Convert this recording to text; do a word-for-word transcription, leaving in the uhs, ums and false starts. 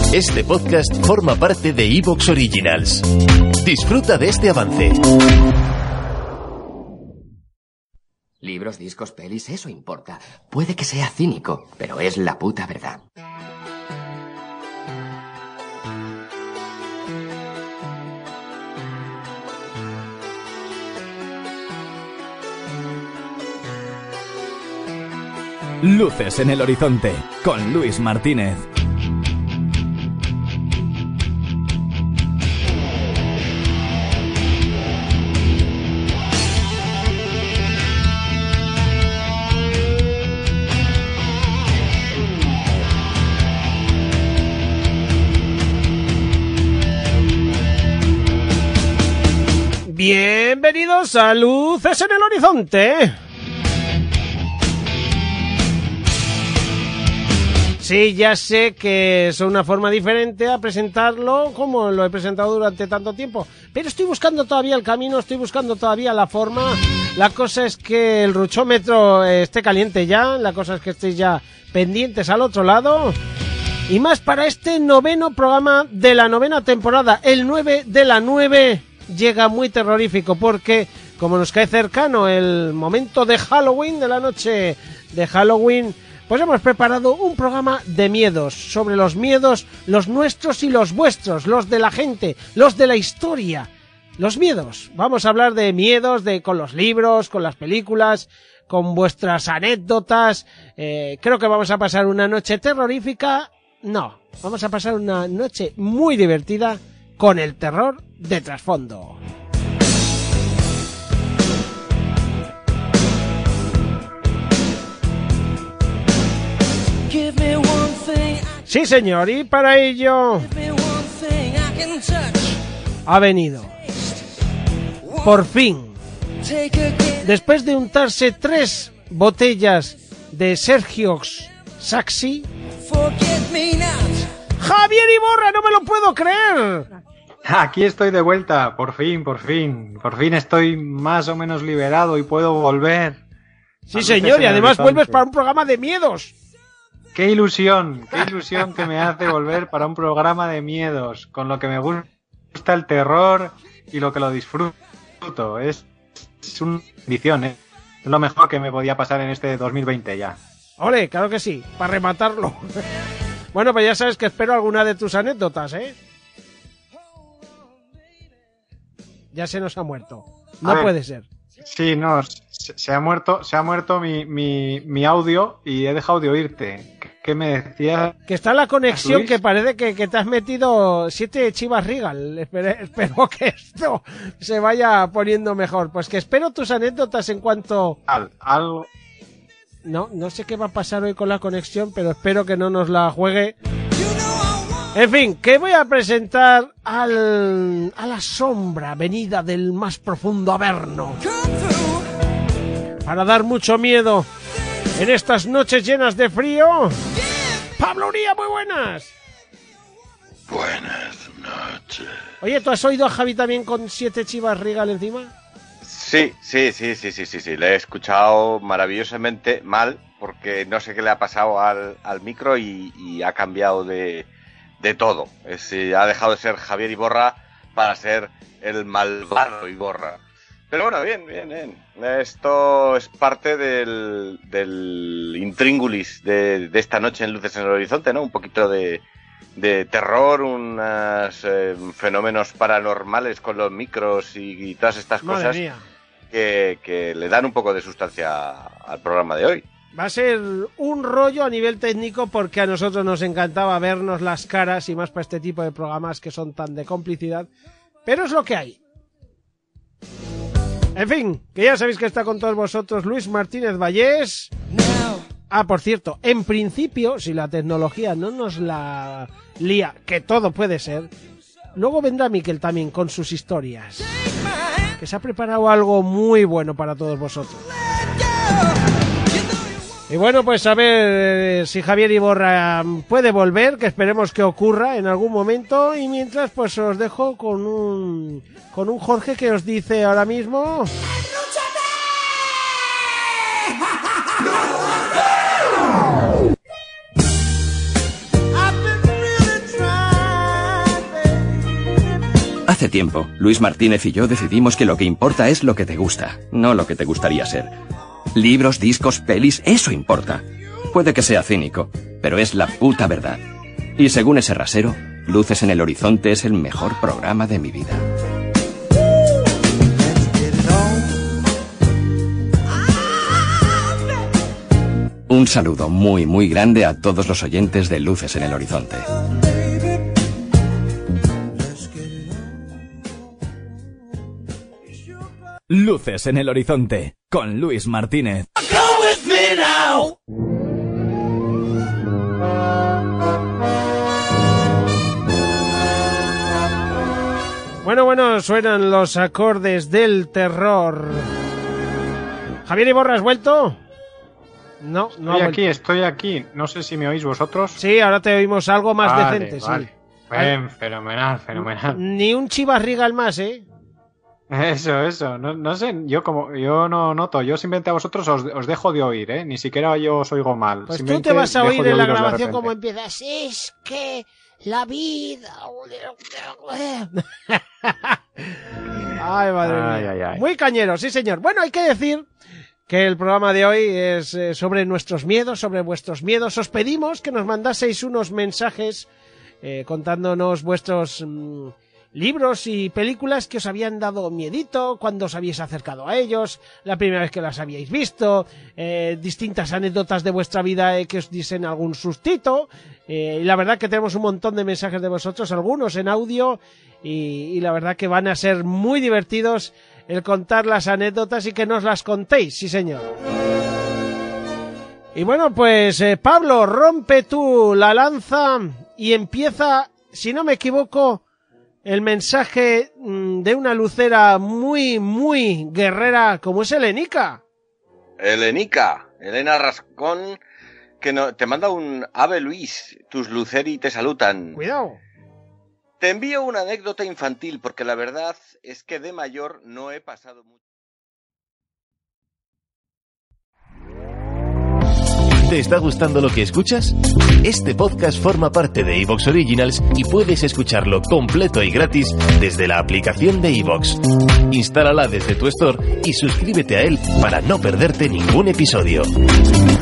Este podcast forma parte de iVoox Originals. Disfruta de este avance. Libros, discos, pelis, eso importa. Puede que sea cínico, pero es la puta verdad. Luces en el horizonte, con Luis Martínez. Bienvenidos a Luces en el Horizonte. Sí, ya sé que es una forma diferente a presentarlo como lo he presentado durante tanto tiempo, pero estoy buscando todavía el camino, estoy buscando todavía la forma. La cosa es que el ruchómetro esté caliente ya, la cosa es que estéis ya pendientes al otro lado. Y más para este noveno programa de la novena temporada, el nueve de la nueve. Llega muy terrorífico porque, como nos cae cercano el momento de Halloween, de la noche de Halloween, pues hemos preparado un programa de miedos, sobre los miedos, los nuestros y los vuestros, los de la gente, los de la historia, los miedos. Vamos a hablar de miedos, de con los libros, con las películas, con vuestras anécdotas. Eh, creo que vamos a pasar una noche terrorífica. No, vamos a pasar una noche muy divertida con el terror de trasfondo. Sí, señor, y para ello ha venido, por fin, después de untarse tres botellas de Sergiox Saxi, Javier Iborra, no me lo puedo creer. Aquí estoy de vuelta, por fin, por fin. Por fin estoy más o menos liberado y puedo volver. Sí, señor, y además vuelves para un programa de miedos. Qué ilusión, qué ilusión que me hace volver para un programa de miedos, con lo que me gusta el terror y lo que lo disfruto. Es, es una bendición, ¿eh? Es lo mejor que me podía pasar en este dos mil veinte ya. Ole, claro que sí, para rematarlo. Bueno, pues ya sabes que espero alguna de tus anécdotas, ¿eh? Ya se nos ha muerto. No ver, puede ser. Sí, no, se, se ha muerto, se ha muerto mi, mi, mi audio y he dejado de oírte. ¿Qué me decías? Que está la conexión, Luis? Que parece que, que te has metido siete Chivas Regal. Espero, espero que esto se vaya poniendo mejor. Pues que espero tus anécdotas en cuanto... Al, algo... No, no sé qué va a pasar hoy con la conexión, pero espero que no nos la juegue. En fin, que voy a presentar al, a la sombra venida del más profundo Averno, para dar mucho miedo en estas noches llenas de frío. Pablo Uría, muy buenas. Buenas noches. Oye, ¿tú has oído a Javi también con siete Chivas Regal encima? Sí, sí, sí, sí, sí, sí, sí. Le he escuchado maravillosamente mal porque no sé qué le ha pasado al, al micro y, y ha cambiado de... de todo. Es, ha dejado de ser Javier Iborra para ser el malvado Iborra. Pero bueno, bien, bien, bien. Esto es parte del, del intríngulis de, de esta noche en Luces en el Horizonte, ¿no? Un poquito de, de terror, unos eh, fenómenos paranormales con los micros y, y todas estas Madre cosas mía. que, que le dan un poco de sustancia al programa de hoy. Va a ser un rollo a nivel técnico porque a nosotros nos encantaba vernos las caras y más para este tipo de programas que son tan de complicidad. Pero es lo que hay. En fin, que ya sabéis que está con todos vosotros Luis Martínez Vallés. Ah, por cierto, en principio, si la tecnología no nos la lía, que todo puede ser, luego vendrá Miquel también con sus historias. Que se ha preparado algo muy bueno para todos vosotros. Y bueno, pues a ver si Javier Iborra puede volver, que esperemos que ocurra en algún momento. Y mientras, pues os dejo con un con un Jorge que os dice ahora mismo... Hace tiempo, Luis Martínez y yo decidimos que lo que importa es lo que te gusta, no lo que te gustaría ser. Libros, discos, pelis, eso importa. Puede que sea cínico, pero es la puta verdad. Y según ese rasero, Luces en el Horizonte es el mejor programa de mi vida. Un saludo muy, muy grande a todos los oyentes de Luces en el Horizonte. Luces en el Horizonte, con Luis Martínez. Bueno, bueno, suenan los acordes del terror. Javier Iborra, ¿has vuelto? No, no. Estoy aquí, estoy aquí. No sé si me oís vosotros. Sí, ahora te oímos algo más vale, decente, vale. sí. Bien, fenomenal, fenomenal. Ni un chivarrigal más, ¿eh? Eso, eso. No, no sé, yo como yo no noto. Yo simplemente a vosotros os, os dejo de oír, ¿eh? Ni siquiera yo os oigo mal. Pues tú te vas a oír en la grabación como repente. empiezas. Es que la vida... Ay, madre Ay, mía. ay, ay. Muy cañero, sí señor. Bueno, hay que decir que el programa de hoy es eh, sobre nuestros miedos, sobre vuestros miedos. Os pedimos que nos mandaseis unos mensajes eh, contándonos vuestros mmm, libros y películas que os habían dado miedito, cuando os habéis acercado a ellos, la primera vez que las habíais visto, eh, distintas anécdotas de vuestra vida eh, que os dicen algún sustito. Eh, y la verdad que tenemos un montón de mensajes de vosotros, algunos en audio, y, y la verdad que van a ser muy divertidos el contar las anécdotas y que nos las contéis, sí señor. Y bueno, pues eh, Pablo, rompe tú la lanza y empieza, si no me equivoco, el mensaje mmm, de una lucera muy, muy guerrera como es Helenica. Helenica, Elena Rascón, que no, te manda un Ave Luis, tus luceri te saludan. Cuidado. Te envío una anécdota infantil porque la verdad es que de mayor no he pasado mucho. ¿Te está gustando lo que escuchas? Este podcast forma parte de iVoox Originals y puedes escucharlo completo y gratis desde la aplicación de iVoox. Instálala desde tu store y suscríbete a él para no perderte ningún episodio.